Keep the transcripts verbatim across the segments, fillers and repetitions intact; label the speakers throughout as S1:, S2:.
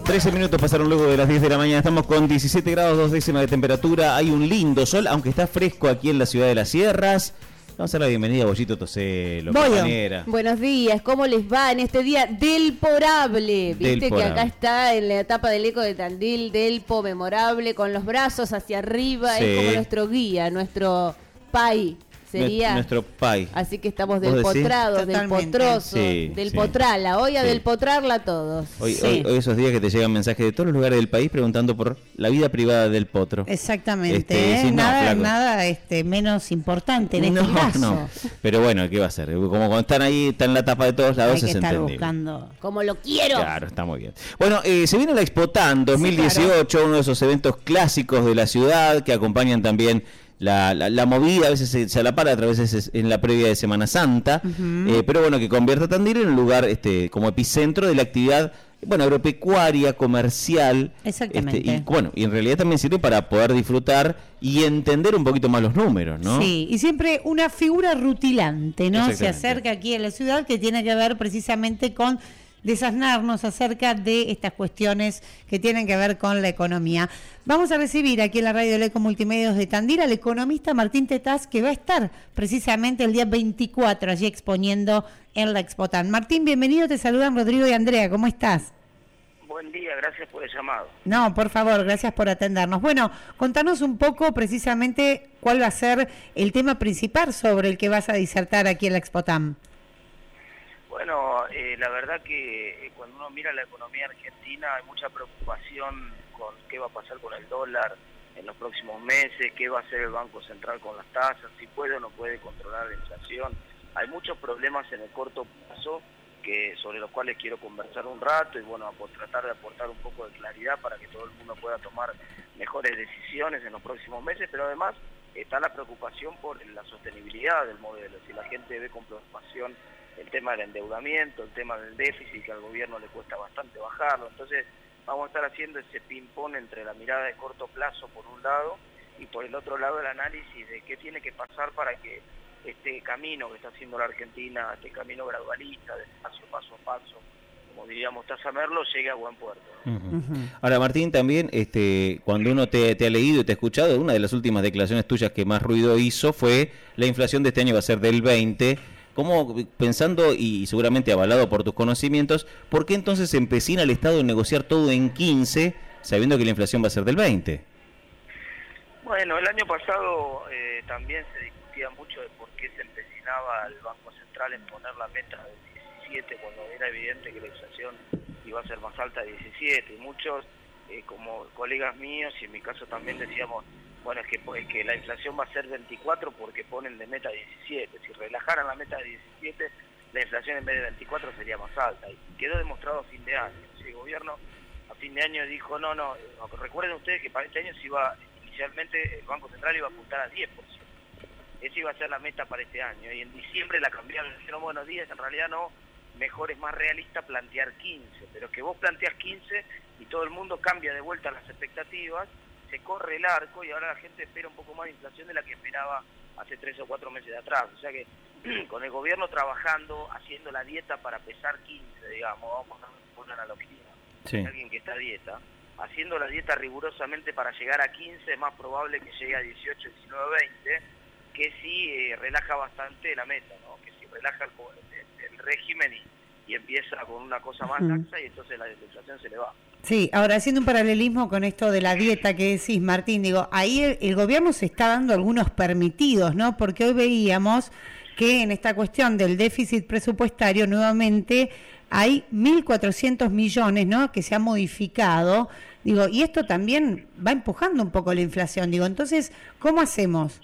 S1: trece minutos pasaron luego de las diez de la mañana. Estamos con diecisiete grados, dos décimas de temperatura. Hay un lindo sol, aunque está fresco aquí en la ciudad de Las Sierras. Vamos a dar la bienvenida a Bollito Toselo, compañera.
S2: Buenos días, ¿cómo les va en este día delporable? Viste
S1: Delporable.
S2: Que acá está en la etapa del eco de Tandil, Delpo, memorable, con los brazos hacia arriba.
S1: Sí.
S2: Es como nuestro guía, nuestro pai. Sería
S1: nuestro pai.
S2: Así que estamos
S1: ¿Vos
S2: delpotrados,
S1: decís?
S2: delpotrosos,
S1: Sí,
S2: delpotrala. Hoy a
S1: sí.
S2: delpotrarla todos.
S1: Hoy,
S2: Sí.
S1: hoy, hoy esos días que te llegan mensajes de todos los lugares del país preguntando por la vida privada del potro.
S3: Exactamente,
S1: Este,
S3: ¿eh?
S1: sí, no,
S3: nada,
S1: flaco.
S3: nada este, menos importante en
S1: no,
S3: este caso.
S1: no. Pero bueno, ¿qué va a ser? Como cuando están ahí, están en la tapa de todos lados,
S3: Hay que
S1: es
S3: estar
S1: entendible.
S3: buscando.
S2: Como lo quiero.
S1: Claro, está muy bien. Bueno, eh, se viene la Expotan dos mil dieciocho,
S3: Sí, claro.
S1: uno de esos eventos clásicos de la ciudad que acompañan también la, la, la movida, a veces se, se alapara, a veces es en la previa de Semana Santa,
S3: Ujú.
S1: eh, pero bueno, que convierte a Tandil en un lugar este, como epicentro de la actividad, bueno, agropecuaria, comercial.
S3: Exactamente.
S1: Este, y bueno, y en realidad también sirve para poder disfrutar y entender un poquito más los números, ¿no?
S3: Sí, y siempre una figura rutilante, ¿no? Se
S1: Exactamente.
S3: acerca aquí a la ciudad que tiene que ver precisamente con desasnarnos acerca de estas cuestiones que tienen que ver con la economía. Vamos a recibir aquí en la radio del Eco Multimedios de Tandil al economista Martín Tetaz, que va a estar precisamente el día veinticuatro allí exponiendo en la Expotan. Martín, bienvenido, te saludan Rodrigo y Andrea, ¿cómo estás?
S4: Buen día, gracias por el llamado.
S3: No, por favor, gracias por atendernos. Bueno, contanos un poco precisamente cuál va a ser el tema principal sobre el que vas a disertar aquí en la Expotan.
S4: Bueno, eh, la verdad que cuando uno mira la economía argentina hay mucha preocupación con qué va a pasar con el dólar en los próximos meses, qué va a hacer el Banco Central con las tasas, si puede o no puede controlar la inflación. Hay muchos problemas en el corto plazo que sobre los cuales quiero conversar un rato y bueno, por tratar de aportar un poco de claridad para que todo el mundo pueda tomar mejores decisiones en los próximos meses, pero además está la preocupación por la sostenibilidad del modelo. Si la gente ve con preocupación el tema del endeudamiento, el tema del déficit, que al gobierno le cuesta bastante bajarlo. Entonces vamos a estar haciendo ese ping-pong entre la mirada de corto plazo por un lado y por el otro lado el análisis de qué tiene que pasar para que este camino que está haciendo la Argentina, este camino gradualista, de paso, paso a paso, como diríamos Taza Merlo, llegue a buen puerto.
S1: Uh-huh.
S3: Uh-huh.
S1: Ahora, Martín, también este, cuando uno te, te ha leído y te ha escuchado, una de las últimas declaraciones tuyas que más ruido hizo fue la inflación de este año va a ser del veinte. ¿Cómo, pensando y seguramente avalado por tus conocimientos, por qué entonces se empecina el Estado en negociar todo en quince, sabiendo que la inflación va a ser del veinte?
S4: Bueno, el año pasado eh, también se discutía mucho de por qué se empecinaba el Banco Central en poner la meta de diecisiete cuando era evidente que la inflación iba a ser más alta de diecisiete. Y muchos, eh, como colegas míos y en mi caso también decíamos, bueno, es que, pues, que la inflación va a ser veinticuatro porque ponen de meta diecisiete. Si relajaran la meta de diecisiete, la inflación en vez de veinticuatro sería más alta. Y quedó demostrado a fin de año. Si el gobierno a fin de año dijo, no, no, recuerden ustedes que para este año se iba, inicialmente el Banco Central iba a apuntar a diez por ciento. Esa iba a ser la meta para este año. Y en diciembre la cambiaron, dijeron, bueno, diez, en realidad no, mejor es más realista plantear quince. Pero que vos planteas quince y todo el mundo cambia de vuelta las expectativas, se corre el arco y ahora la gente espera un poco más de inflación de la que esperaba hace tres o cuatro meses de atrás. O sea que con el gobierno trabajando, haciendo la dieta para pesar quince, digamos, vamos a poner una analogía,
S1: Sí.
S4: alguien que está a dieta, haciendo la dieta rigurosamente para llegar a quince, es más probable que llegue a dieciocho, diecinueve, veinte, que si eh, relaja bastante la meta, ¿no? Que si relaja el, el, el régimen y, y empieza con una cosa más
S3: Uh-huh.
S4: laxa y entonces la inflación se le va.
S3: Sí, ahora haciendo un paralelismo con esto de la dieta que decís, Martín, digo, ahí el, el gobierno se está dando algunos permitidos, ¿no? Porque hoy veíamos que en esta cuestión del déficit presupuestario nuevamente hay mil cuatrocientos millones, ¿no? Que se ha modificado, digo, y esto también va empujando un poco la inflación, digo, entonces, ¿cómo hacemos?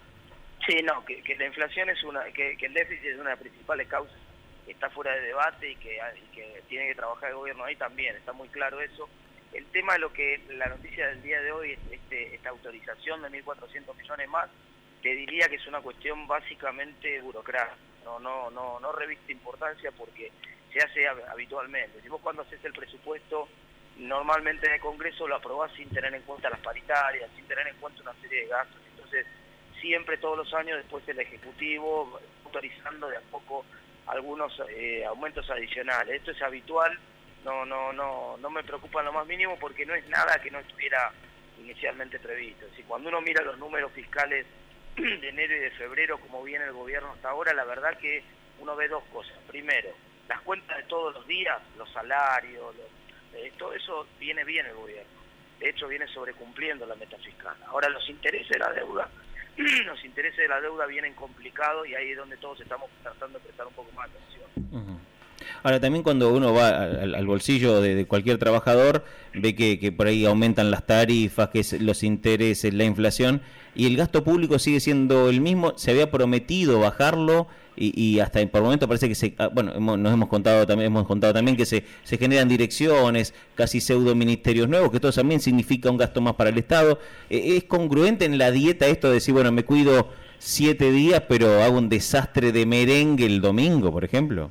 S4: Sí, no, que, que la inflación es una, que, que el déficit es una de las principales causas, está fuera de debate y que, y que tiene que trabajar el gobierno ahí también, está muy claro eso. El tema de lo que la noticia del día de hoy, este, esta autorización de mil cuatrocientos millones más, te diría que es una cuestión básicamente burocrática, no, no, no, no reviste importancia porque se hace habitualmente. Si vos cuando haces el presupuesto, normalmente en el Congreso lo aprobás sin tener en cuenta las paritarias, sin tener en cuenta una serie de gastos, entonces siempre todos los años después el Ejecutivo autorizando de a poco algunos eh, aumentos adicionales. Esto es habitual no, no, no, no me preocupa en lo más mínimo porque no es nada que no estuviera inicialmente previsto. Es decir, cuando uno mira los números fiscales de enero y de febrero, como viene el gobierno hasta ahora, la verdad que uno ve dos cosas. Primero, las cuentas de todos los días, los salarios, los, eh, todo eso viene bien el gobierno. De hecho, viene sobrecumpliendo la meta fiscal. Ahora, los intereses de la deuda, los intereses de la deuda vienen complicados y ahí es donde todos estamos tratando de prestar un poco más de atención.
S1: Uh-huh. Ahora, también cuando uno va al, al bolsillo de, de cualquier trabajador, ve que, que por ahí aumentan las tarifas, que es los intereses, la inflación, y el gasto público sigue siendo el mismo. Se había prometido bajarlo y, y hasta por el momento parece que se, bueno, hemos, nos hemos contado también, hemos contado también que se, se generan direcciones, casi pseudo ministerios nuevos, que esto también significa un gasto más para el Estado. ¿Es congruente en la dieta esto de decir, bueno, me cuido siete días, pero hago un desastre de merengue el domingo, por ejemplo?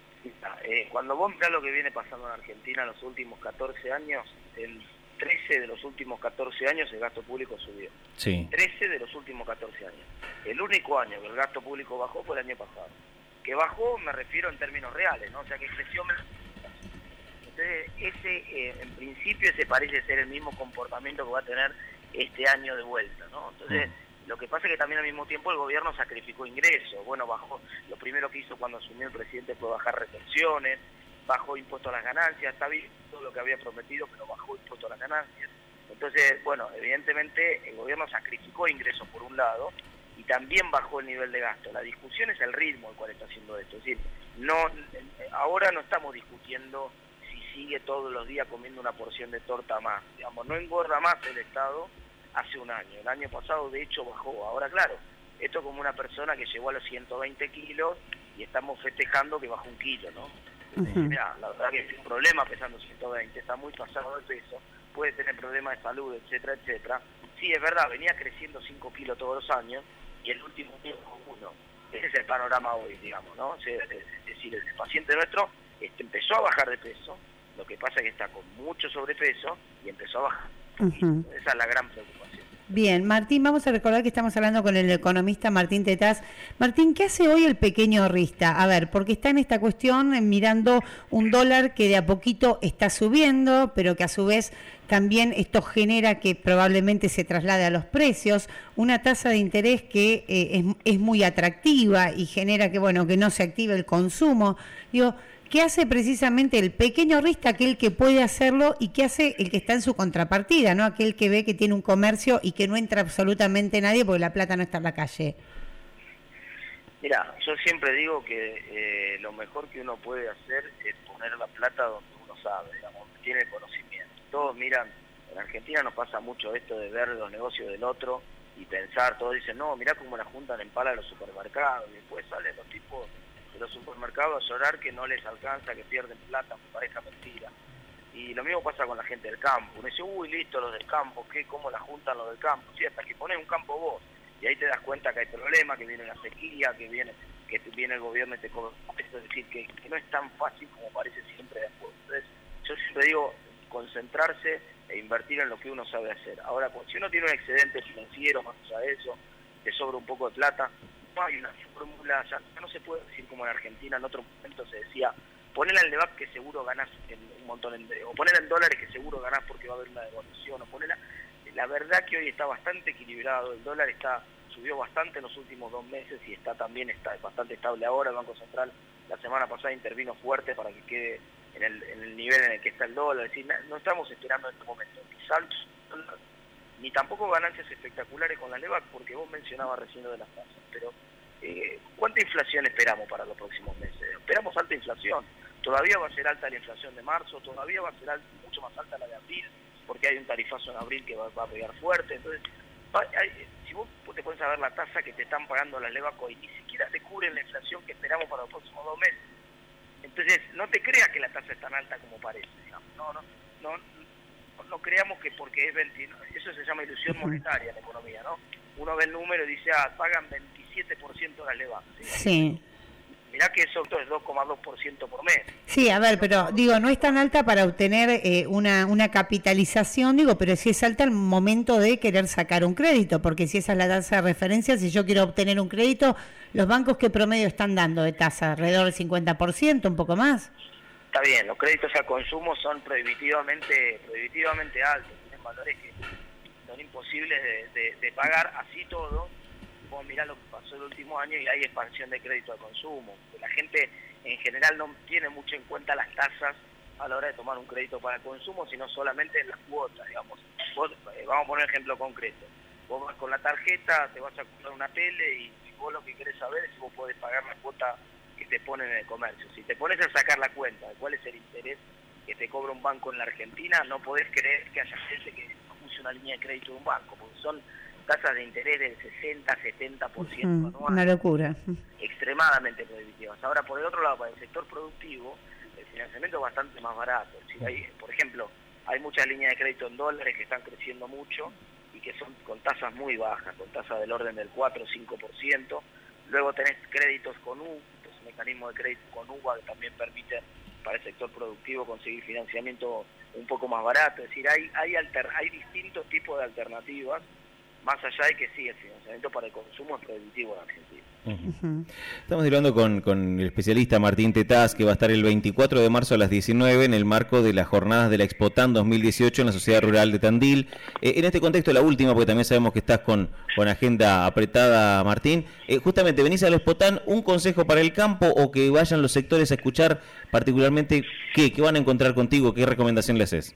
S4: Eh, cuando vos mirás lo que viene pasando en Argentina en los últimos catorce años, el trece de los últimos catorce años el gasto público subió.
S1: Sí.
S4: trece de los últimos catorce años. El único año que el gasto público bajó fue el año pasado. Que bajó me refiero en términos reales, ¿no? O sea que creció menos. Entonces, ese, eh, en principio ese parece ser el mismo comportamiento que va a tener este año de vuelta, ¿no? Entonces, mm. lo que pasa es que también al mismo tiempo el gobierno sacrificó ingresos. Bueno, bajó, lo primero que hizo cuando asumió el presidente fue bajar retenciones, bajó impuesto a las ganancias, está bien todo lo que había prometido, pero bajó impuesto a las ganancias. Entonces, bueno, evidentemente el gobierno sacrificó ingresos por un lado y también bajó el nivel de gasto. La discusión es el ritmo al cual está haciendo esto. Es decir, no, ahora no estamos discutiendo si sigue todos los días comiendo una porción de torta más. Digamos, no engorda más el Estado hace un año. El año pasado, de hecho, bajó. Ahora, claro, esto es como una persona que llegó a los ciento veinte kilos y estamos festejando que bajó un kilo, ¿no? Uh-huh. Mirá, la verdad que es un problema pesando ciento veinte, está muy pasado de peso, puede tener problemas de salud, etcétera, etcétera. Sí, es verdad, venía creciendo cinco kilos todos los años y el último año bajó uno. Ese es el panorama hoy, digamos, ¿no? Es decir, el paciente nuestro este, empezó a bajar de peso, lo que pasa es que está con mucho sobrepeso y empezó a bajar. Uh-huh. Esa es la gran preocupación.
S3: Bien, Martín, vamos a recordar que estamos hablando con el economista Martín Tetaz. Martín, ¿qué hace hoy el pequeño ahorrista? A ver, porque está en esta cuestión eh, mirando un dólar que de a poquito está subiendo, pero que a su vez también esto genera que probablemente se traslade a los precios, una tasa de interés que eh, es, es muy atractiva y genera que, bueno, que no se active el consumo. Digo, ¿qué hace precisamente el pequeño ahorrista, aquel que puede hacerlo, y qué hace el que está en su contrapartida, ¿no? Aquel que ve que tiene un comercio y que no entra absolutamente nadie porque la plata no está en la calle?
S4: Mira, yo siempre digo que eh, lo mejor que uno puede hacer es poner la plata donde uno sabe, digamos, donde tiene conocimiento. Todos miran, en Argentina nos pasa mucho esto de ver los negocios del otro y pensar, todos dicen, no, mirá cómo la juntan en pala los supermercados, y después salen los tipos de los supermercados a llorar que no les alcanza, que pierden plata, aunque parezca mentira. Y lo mismo pasa con la gente del campo. Uno dice, uy, listo, los del campo, ¿qué? ¿Cómo la juntan los del campo? Sí, hasta que pones un campo vos, y ahí te das cuenta que hay problemas, que viene la sequía, que viene que viene el gobierno y te cobra. Es decir, que, que no es tan fácil como parece siempre después. Entonces, yo siempre digo, concentrarse e invertir en lo que uno sabe hacer. Ahora, si uno tiene un excedente financiero, más allá de eso, te sobra un poco de plata, no hay una fórmula, ya no se puede decir como en Argentina, en otro momento se decía, ponela en Levac que seguro ganás en un montón, en, o ponela en dólares que seguro ganás porque va a haber una devaluación, o ponela, la verdad que hoy está bastante equilibrado, el dólar está subió bastante en los últimos dos meses y está también está bastante estable ahora. El Banco Central la semana pasada intervino fuerte para que quede en el, en el nivel en el que está el dólar, es decir, no estamos esperando en este momento ni saltos, ni tampoco ganancias espectaculares con la Levac, porque vos mencionabas recién lo de las tasas, pero eh, ¿cuánta inflación esperamos para los próximos meses? Esperamos alta inflación, todavía va a ser alta la inflación de marzo, todavía va a ser alta, mucho más alta la de abril, porque hay un tarifazo en abril que va, va a pegar fuerte. Entonces, va, hay, si vos te pones a ver la tasa que te están pagando las Levac hoy, ni siquiera te cubren la inflación que esperamos para los próximos dos meses. Entonces, no te creas que la tasa es tan alta como parece, digamos. No, no, no, no, no creamos que porque es veintinueve, eso se llama ilusión monetaria en la economía, ¿no? Uno ve el número y dice, ah, pagan veintisiete por ciento las Levac. ¿Sí?
S3: Sí.
S4: Mirá que eso es dos coma dos por ciento por mes.
S3: Sí, a ver, pero digo, no es tan alta para obtener eh, una, una capitalización, digo, pero sí es alta al momento de querer sacar un crédito, porque si esa es la tasa de referencia, si yo quiero obtener un crédito, ¿los bancos qué promedio están dando de tasa? ¿Alrededor del cincuenta por ciento, un poco más?
S4: está bien, los créditos a consumo son prohibitivamente prohibitivamente altos, tienen valores que son imposibles de, de, de pagar, así todo. Vos mirá lo que pasó el último año y hay expansión de crédito a consumo. La gente en general no tiene mucho en cuenta las tasas a la hora de tomar un crédito para consumo, sino solamente en las cuotas, digamos. Vos, eh, vamos a poner un ejemplo concreto. Vos vas con la tarjeta, te vas a comprar una tele y, y vos lo que querés saber es si vos podés pagar la cuota que te ponen en el comercio. Si te pones a sacar la cuenta de cuál es el interés que te cobra un banco en la Argentina, no podés creer que haya gente que use una línea de crédito de un banco, porque son tasas de interés del sesenta, setenta por ciento anual.
S3: Una locura.
S4: Extremadamente prohibitivas. Ahora, por el otro lado, para el sector productivo, el financiamiento es bastante más barato. Si hay, por ejemplo, hay muchas líneas de crédito en dólares que están creciendo mucho y que son con tasas muy bajas, con tasas del orden del cuatro o cinco por ciento. Luego tenés créditos con U, que es un mecanismo de crédito con U B A que también permite para el sector productivo conseguir financiamiento un poco más barato. Es decir, hay hay, alter, hay distintos tipos de alternativas, más allá de que sí, el financiamiento para el consumo es prohibitivo en Argentina.
S1: Uh-huh. Estamos hablando con, con el especialista Martín Tetaz, que va a estar el veinticuatro de marzo a las diecinueve en el marco de las jornadas de la Expotan dos mil dieciocho en la Sociedad Rural de Tandil. Eh, en este contexto, la última, porque también sabemos que estás con, con agenda apretada, Martín. Eh, justamente, venís a la Expotan, ¿un consejo para el campo o que vayan los sectores a escuchar particularmente qué, qué van a encontrar contigo? ¿Qué recomendación le haces?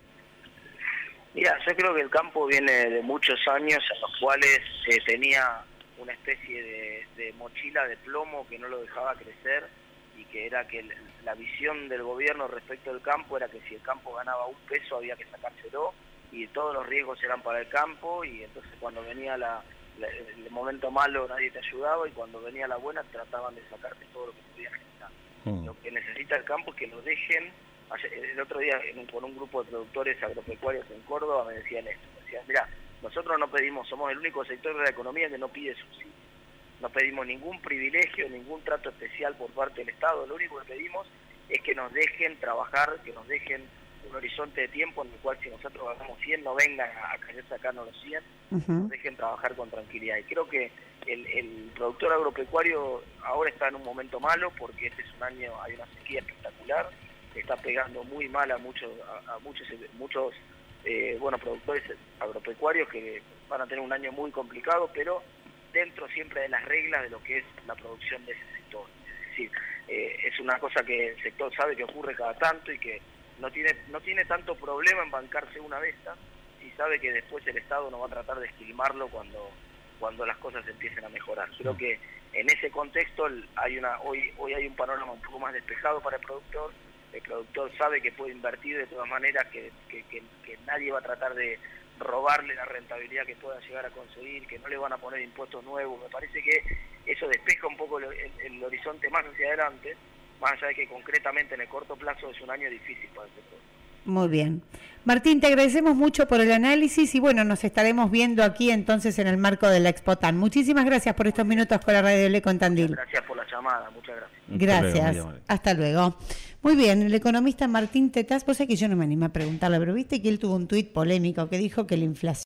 S4: Mira, yo creo que el campo viene de muchos años en los cuales eh, tenía una especie de, de mochila de plomo que no lo dejaba crecer y que era que el, la visión del gobierno respecto al campo era que si el campo ganaba un peso había que sacárselo y todos los riesgos eran para el campo y entonces cuando venía la, la, el momento malo nadie te ayudaba y cuando venía la buena trataban de sacarte todo lo que podía generar. Mm. Lo que necesita el campo es que lo dejen. El otro día con un grupo de productores agropecuarios en Córdoba me decían esto, me decían, mira, nosotros no pedimos, somos el único sector de la economía que no pide subsidio, no pedimos ningún privilegio, ningún trato especial por parte del Estado, lo único que pedimos es que nos dejen trabajar, que nos dejen un horizonte de tiempo en el cual si nosotros ganamos cien no vengan a querer sacarnos los cien, uh-huh. nos dejen trabajar con tranquilidad. Y creo que el, el productor agropecuario ahora está en un momento malo porque este es un año, hay una sequía espectacular, está pegando muy mal a muchos a, a muchos muchos eh, bueno productores agropecuarios que van a tener un año muy complicado, pero dentro siempre de las reglas de lo que es la producción de ese sector. Es decir, eh, es una cosa que el sector sabe que ocurre cada tanto y que no tiene no tiene tanto problema en bancarse una de estas y sabe que después el Estado no va a tratar de esquilmarlo cuando cuando las cosas empiecen a mejorar. Creo que en ese contexto hay una hoy hoy hay un panorama un poco más despejado para el productor. El productor sabe que puede invertir de todas maneras, que, que, que, que nadie va a tratar de robarle la rentabilidad que pueda llegar a conseguir, que no le van a poner impuestos nuevos. Me parece que eso despeja un poco el, el, el horizonte más hacia adelante, más allá de que concretamente en el corto plazo es un año difícil para el sector.
S3: Muy bien. Martín, te agradecemos mucho por el análisis y bueno, nos estaremos viendo aquí entonces en el marco de la Expotan. Muchísimas gracias por estos minutos con la Radio L con Tandil.
S4: Gracias por la llamada, muchas gracias.
S3: Gracias, hasta luego. Hasta luego. Muy bien, el economista Martín Tetaz, vos sabés que yo no me animé a preguntarle, pero viste que él tuvo un tuit polémico que dijo que la inflación